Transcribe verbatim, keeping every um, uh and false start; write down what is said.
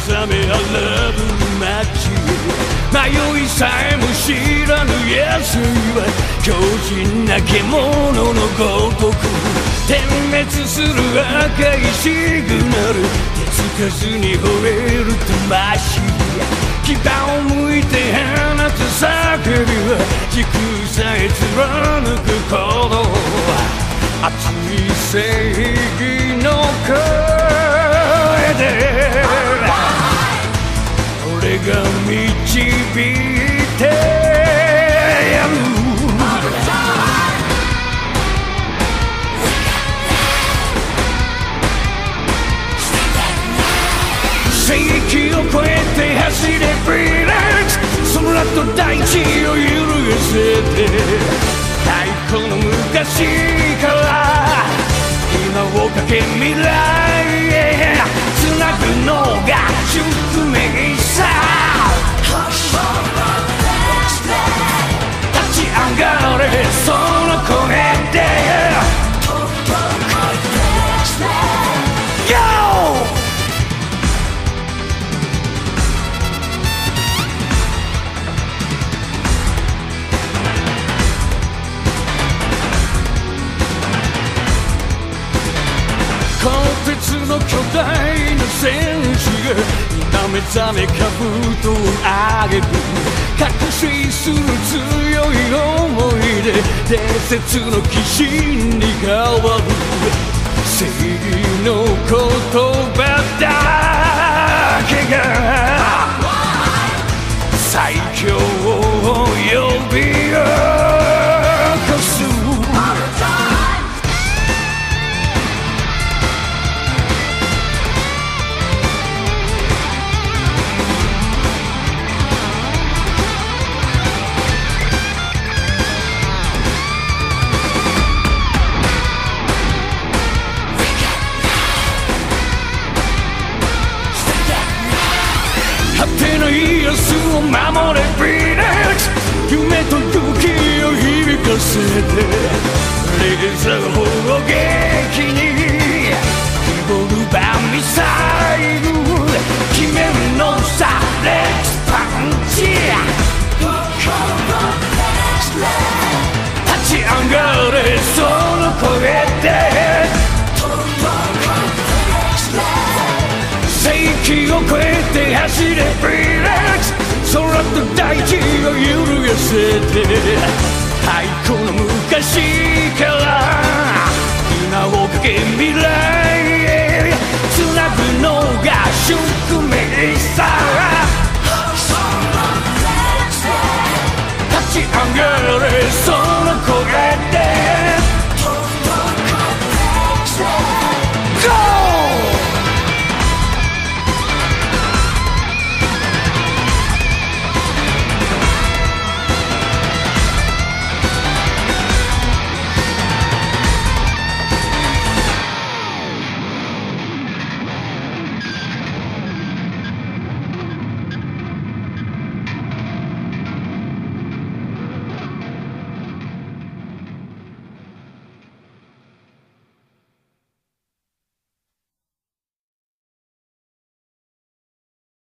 覚め荒ぶる街迷いさえも知らぬ野生は強靭な獣のごとく点滅する赤いシグナル手つかずに吠える魂牙を向いて放つ叫びは時空さえ貫く鼓動熱い正義の声で俺が導いてやる世紀を超えて走れフリーランス空と大地を揺るがせて太古の昔から今をかけ未来へつなぐのが宿命さ立ち上がれその声で Yo! 鋼鉄の巨大な戦士が今目覚め兜を上げる覚醒する強い思いで伝説の騎士に変わる正義の言葉だけが最強を呼び起こす果てのイエスを守れフリーランス夢と勇気を響かせてレーザー砲撃にリボルバーミサイル決めるのさレッツパンチ立ち上がれその声で世紀を超えて走れフリーランス空と大地を揺るがせて太古の昔から今をかけ未来へつなぐのが宿命さ立ち上がれ